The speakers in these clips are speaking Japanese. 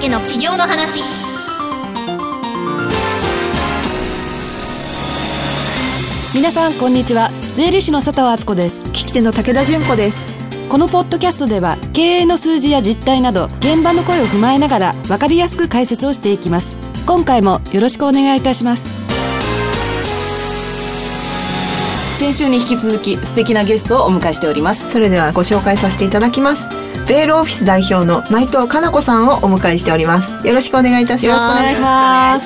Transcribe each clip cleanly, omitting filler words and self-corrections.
介の起業の話。 皆さんこんにちは。税理士の佐藤敦子です。 聞き手の武田純子です。 このポッドキャストでは経営の数字や実態など現場の声を踏まえながら分かりやすく解説をしていきます。今回もよろしくお願いいたします。 先週に引き続き素敵なゲストをお迎えしております。 それではご紹介させていただきます。ベールオフィス代表の内藤かな子さんをお迎えしております。よろしくお願いいたします。 よろしくお願いします。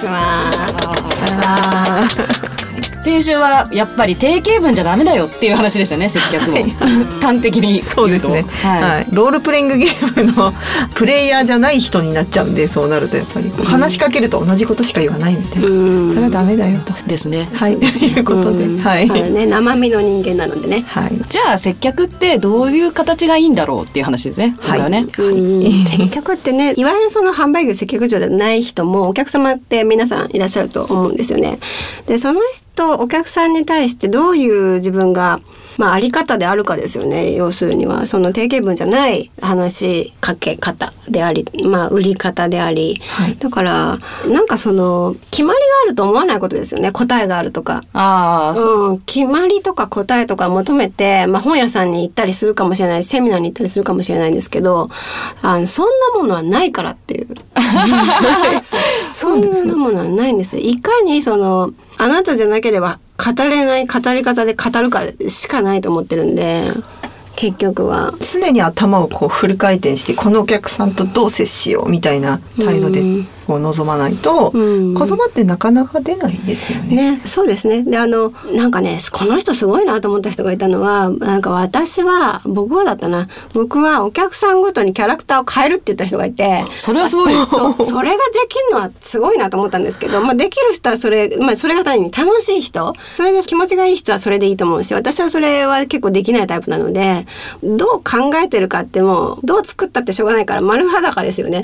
先週はやっぱり定型文じゃダメだよっていう話でしたね。接客も、はい、端的に言うとそうですね、はい、ロールプレイングゲームのプレイヤーじゃない人になっちゃうんで、そうなるとやっぱり話しかけると同じことしか言わないみたいな、それはダメだよとですね。 はい、ということで、はいね、生身の人間なのでね、 はい、じゃあ接客ってどういう形がいいんだろうっていう話ですね。 はい、 ね、 接客ってね、いわゆるその販売業接客業でない人もお客様って皆さんいらっしゃると思うんですよね。でその人、お客さんに対してどういう自分が、あり方であるかですよね。要するにはその定型文じゃない話しかけ方であり、売り方であり、はい、だからなんかその決まりがあると思わないことですよね。答えがあるとか、決まりとか答えとか求めて、本屋さんに行ったりするかもしれない、セミナーに行ったりするかもしれないんですけど、そんなものはないからっていうそんなものはないんですよ。いかにそのあなたじゃなければ語れない語り方で語るかしかないと思ってるんで、結局は常に頭をこうフル回転して、このお客さんとどう接しようみたいな態度でこう臨まないと、言葉ってなかなか出ないですよね。 ね、そうですね。でなんかね、この人すごいなと思った人がいたのは、なんか僕はお客さんごとにキャラクターを変えるって言った人がいて、 それはすごい。 それができるのはすごいなと思ったんですけど、できる人はそれが単に楽しい人、それで気持ちがいい人はそれでいいと思うし、私はそれは結構できないタイプなので、どう考えてるかってもうどう作ったってしょうがないから丸裸ですよね。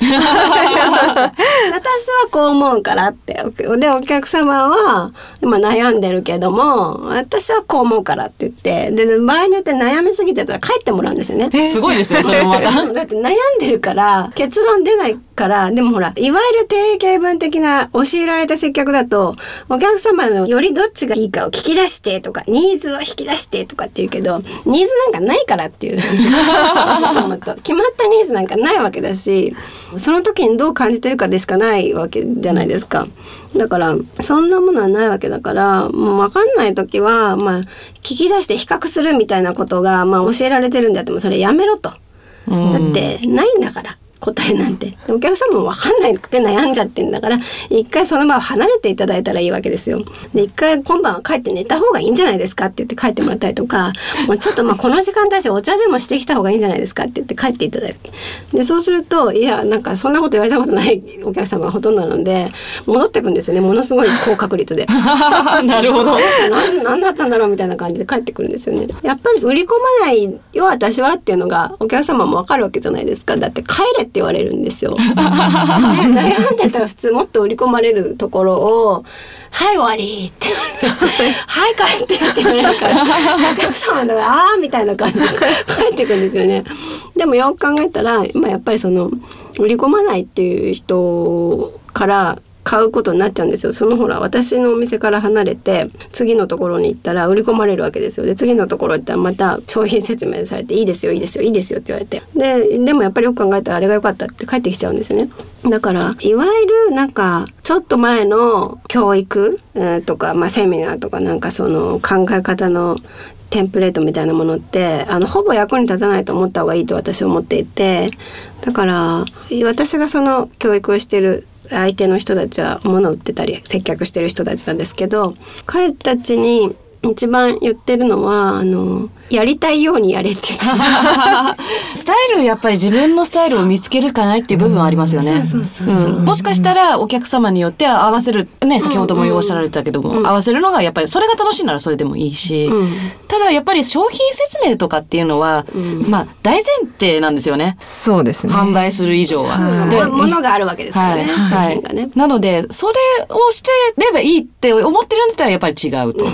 私はこう思うからって、でお客様は今悩んでるけども私はこう思うからって言って、で場合によって悩みすぎてたら帰ってもらうんですよね。 すごいですね、それもまた。 だって悩んでるから結論出ないから。でもほら、いわゆる定型文的な教えられた接客だと、お客様のよりどっちがいいかを聞き出してとか、ニーズを引き出してとかって言うけど、ニーズなんかないからっていう決まったニーズなんかないわけだし、その時にどう感じてるかでしかないわけじゃないですか。だからそんなものはないわけだから、もう分かんない時は聞き出して比較するみたいなことが教えられてるんであっても、それやめろと。だってないんだから答えなんて。お客様も分かんなくて悩んじゃってんだから、一回その場を離れていただいたらいいわけですよ。で一回今晩は帰って寝た方がいいんじゃないですかって言って帰ってもらったりとか、もうちょっとこの時間だしお茶でもしてきた方がいいんじゃないですかって言って帰っていただく。でそうすると、いやなんかそんなこと言われたことないお客様がほとんどなので戻ってくんですよね。ものすごい高確率で。 なるほど。 何だったんだろうみたいな感じで帰ってくるんですよね。やっぱり売り込まないよ私はっていうのがお客様も分かるわけじゃないですか。だって帰れって言われるんですよ。ね、悩んでたら普通もっと売り込まれるところを、はい終わりって言われてはい帰ってって言われるから、お客様がみたいな感じで帰ってくるんですよね。でもよく考えたら、やっぱりその売り込まないっていう人から買うことになっちゃうんですよ。そのほら、私のお店から離れて次のところに行ったら売り込まれるわけですよ。で次のところ行ったらまた商品説明されて、いいですよいいですよいいですよって言われて、でもやっぱりよく考えたらあれが良かったって帰ってきちゃうんですよね。だからいわゆるなんかちょっと前の教育とか、セミナーとかなんかその考え方のテンプレートみたいなものってほぼ役に立たないと思った方がいいと私は思っていて、だから私がその教育をしている相手の人たちは物を売ってたり接客してる人たちなんですけど、彼たちに一番言ってるのはやりたいようにやれって言ってスタイル、やっぱり自分のスタイルを見つけるしかないっていう部分はありますよね。もしかしたらお客様によって合わせるね、先ほどもおっしゃられたけども、合わせるのがやっぱりそれが楽しいならそれでもいいし、ただやっぱり商品説明とかっていうのは、大前提なんですよね。 そうですね。 販売する以上は、 で物があるわけですからね、商品がね。 なのでそれをしてればいいって思ってるんだったらやっぱり違うということ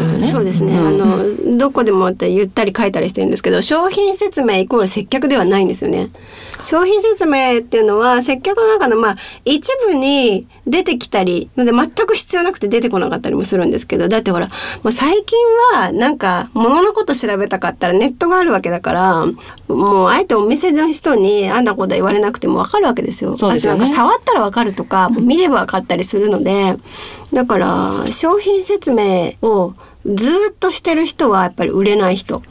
ですよね。 そうですね、どこでもって言ったり書いたりしてるんですけど、商品説明イコール接客ではないんですよね。商品説明っていうのは接客の中の一部に出てきたりで、全く必要なくて出てこなかったりもするんですけど、だってほら最近はなんか物のこと調べたかったらネットがあるわけだから、もうあえてお店の人にあんなこと言われなくても分かるわけですよ。 そうですよね。 あとなんか触ったら分かるとか、見れば分かったりするので、だから商品説明をずっとしてる人はやっぱり売れない人。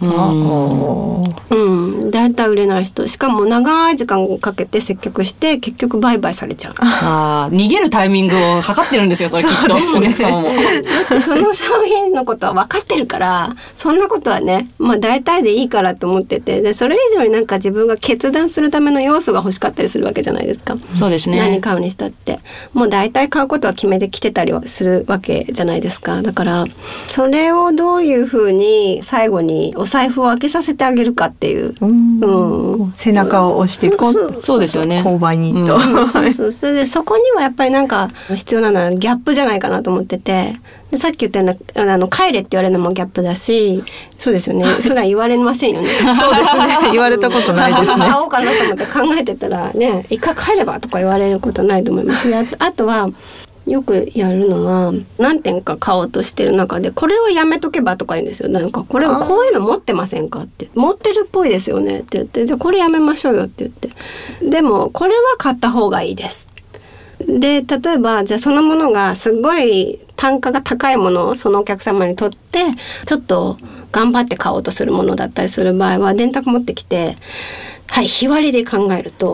だいたい売れない人。しかも長い時間かけて接客して結局売買されちゃう。 逃げるタイミングを測ってるんですよ、それきっと。お客様も。 だってその商品のことは分かってるから、そんなことはね、大体でいいからと思ってて、でそれ以上になんか自分が決断するための要素が欲しかったりするわけじゃないですか。 そうですね。 何買うにしたってもう大体買うことは決めてきてたりはするわけじゃないですか。だからそれをどういうふうに最後にお財布を開けさせてあげるかっていう、 背中を押してそうですよね。 購買にと、 それでそこにはやっぱりなんか必要なのはギャップじゃないかなと思ってて、でさっき言ったような帰れって言われるのもギャップだし、そうですよね。それは言われませんよね。 そうですね。言われたことないですね。 買おうかなと思って考えてたらね、一回帰ればとか言われることはないと思います。であとはよくやるのは何点か買おうとしてる中でこれはやめとけばとか言うんですよ。なんかこれはこういうの持ってませんかって持ってるっぽいですよねって言って、じゃあこれやめましょうよって言って、でもこれは買った方がいいです。で例えばじゃあそのものがすごい単価が高いものをそのお客様にとってちょっと頑張って買おうとするものだったりする場合は電卓持ってきて、はい、日割りで考えると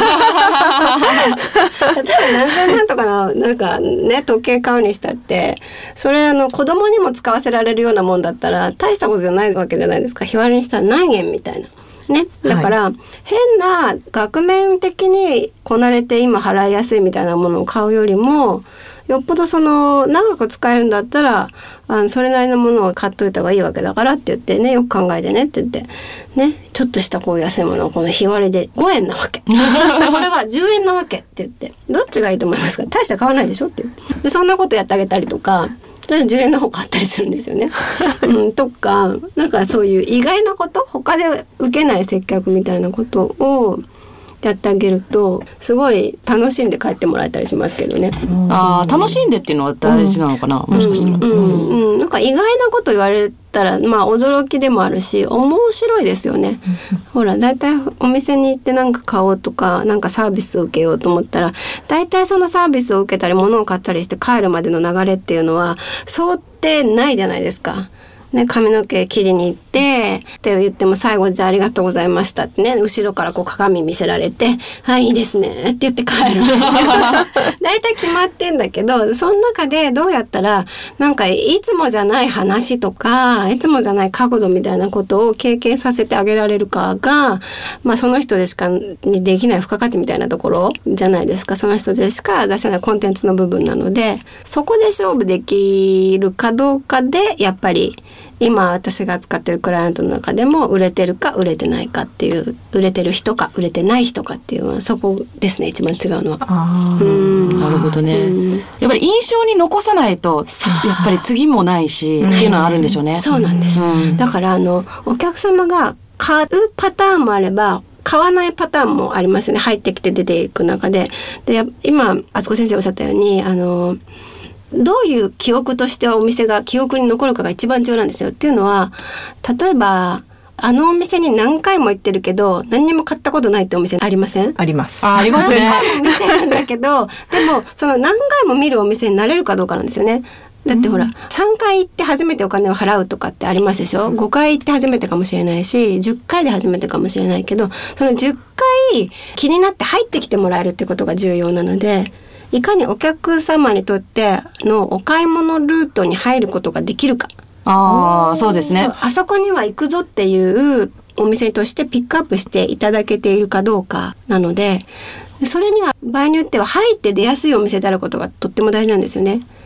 例えば何千万とかのなんかね時計買うにしたってそれ子供にも使わせられるようなもんだったら大したことじゃないわけじゃないですか。日割りにしたら何円みたいなね、だから、はい、変な額面的にこなれて今払いやすいみたいなものを買うよりもよっぽど長く使えるんだったらそれなりのものを買っといた方がいいわけだからって言ってね、よく考えてねって言ってね、ちょっとしたこう安いものをこの日割りで5円なわけこれは10円なわけって言ってどっちがいいと思いますか、大して買わないでしょって言ってでそんなことやってあげたりとか10円の方買ったりするんですよね、とかなんかそういう意外なこと他で受けない接客みたいなことをやってあげるとすごい楽しんで帰ってもらえたりしますけどね。 楽しんでっていうのは大事なのかな、もしかしたら、 なんか意外なこと言われたら驚きでもあるし面白いですよね。ほらだいたいお店に行ってなんか買おうとかなんかサービスを受けようと思ったらだいたいそのサービスを受けたり物を買ったりして帰るまでの流れっていうのは想定ないじゃないですか。ね、髪の毛切りに行ってって言っても最後じゃあありがとうございましたってね後ろからこう鏡見せられてはいいいですねって言って帰るだいたい決まってんだけどその中でどうやったらなんかいつもじゃない話とかいつもじゃない角度みたいなことを経験させてあげられるかが、その人でしかにできない付加価値みたいなところじゃないですか。その人でしか出せないコンテンツの部分なのでそこで勝負できるかどうかでやっぱり今私が使ってるクライアントの中でも売れてるか売れてないかっていう売れてる人か売れてない人かっていうのはそこですね一番違うのは。 なるほどね、やっぱり印象に残さないとやっぱり次もないしっていうのはあるんでしょうね。 そうなんです、だからお客様が買うパターンもあれば買わないパターンもありますよね。入ってきて出ていく中で今あつこ先生おっしゃったようにどういう記憶としてお店が記憶に残るかが一番重要なんですよ。っていうのは例えばお店に何回も行ってるけど何にも買ったことないってお店ありません？ あります。 ありますね。 見てるんだけどでもその何回も見るお店になれるかどうかなんですよね。だってほら、3回行って初めてお金を払うとかってありますでしょ。5回行って初めてかもしれないし10回で初めてかもしれないけどその10回気になって入ってきてもらえるってことが重要なのでいかにお客様にとってのお買い物ルートに入ることができるか。 そうですね。 あそこには行くぞっていうお店としてピックアップしていただけているかどうかなのでそれには場合によっては入って出やすいお店であることがとっても大事なんですよね。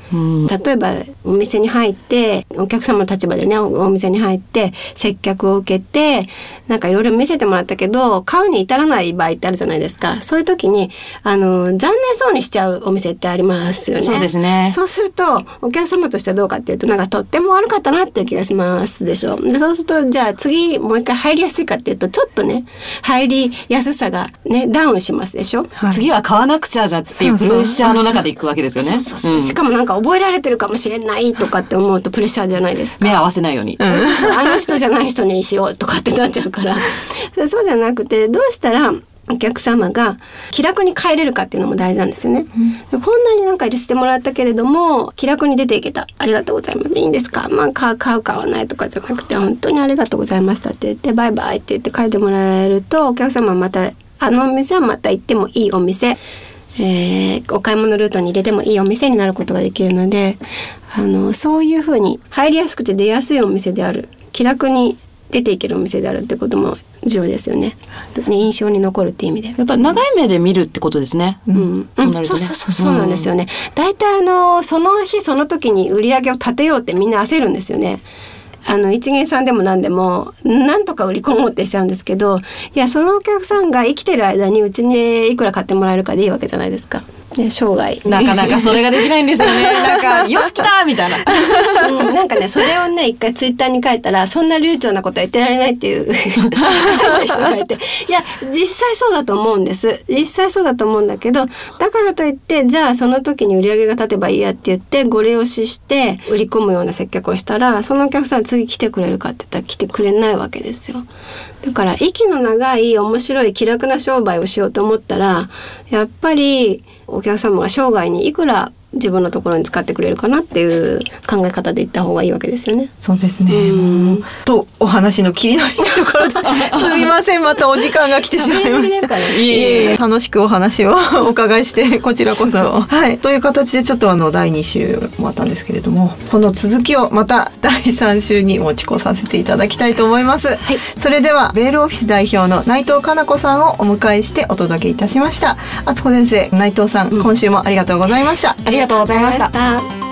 例えばお店に入ってお客様の立場でねお店に入って接客を受けてなんかいろいろ見せてもらったけど買うに至らない場合ってあるじゃないですか。そういう時に残念そうにしちゃうお店ってありますよね。 そうですね。 そうするとお客様としてはどうかっていうとなんかとっても悪かったなっていう気がしますでしょ。でそうするとじゃあ次もう一回入りやすいかっていうとちょっとね入りやすさがねダウンしますでしょ、 はい、 次は買わなくちゃじゃっていうプレッシャーの中でいくわけですよね。 しかもなんか覚えられてるかもしれないとかって思うとプレッシャーじゃないですか。 目合わせないように、 あの人じゃない人にしようとかってなっちゃうからそうじゃなくてどうしたらお客様が気楽に帰れるかっていうのも大事なんですよね、こんなになんかしてもらったけれども気楽に出ていけた、ありがとうございます、いいんですか、まあ、買う買わないとかじゃなくて本当にありがとうございましたって言ってバイバイって言って帰ってもらえるとお客様はまたあのお店はまた行ってもいいお店、お買い物ルートに入れてもいいお店になることができるのでそういうふうに入りやすくて出やすいお店である、気楽に出ていけるお店であるってことも重要ですよね。印象に残るっていう意味でやっぱ長い目で見るってことですね。 そうなんですよね。だいたいその日その時に売り上げを立てようってみんな焦るんですよね。一元さんでも何でも何とか売り込もうってしちゃうんですけど、いやそのお客さんが生きてる間にうちにいくら買ってもらえるかでいいわけじゃないですか、ね、生涯なかなかそれができないんですよねなんかよし来たみたいな、 なんかねそれをね一回ツイッターに書いたらそんな流暢なことは言ってられないっていう人がいて、いや実際そうだと思うんです、実際そうだと思うんだけど、だからといってじゃあその時に売り上げが立てばいいやって言ってご利用しして売り込むような接客をしたらそのお客さん次来てくれるかって言ったら来てくれないわけですよ。だから息の長い面白い気楽な商売をしようと思ったらやっぱりお客様が生涯にいくら自分のところに使ってくれるかなっていう考え方でいった方がいいわけですよね。 そうですね。とお話の切りのいいところですみません、またお時間が来てしまいました。いえ楽しくお話をお伺いしてこちらこそはいという形でちょっと第2週もあったんですけれども、この続きをまた第3週に持ち越させていただきたいと思います、はい、それではベールオフィス代表の内藤かな子さんをお迎えしてお届けいたしました。敦子先生、内藤さん、今週もありがとうございました。 ありがとうございました。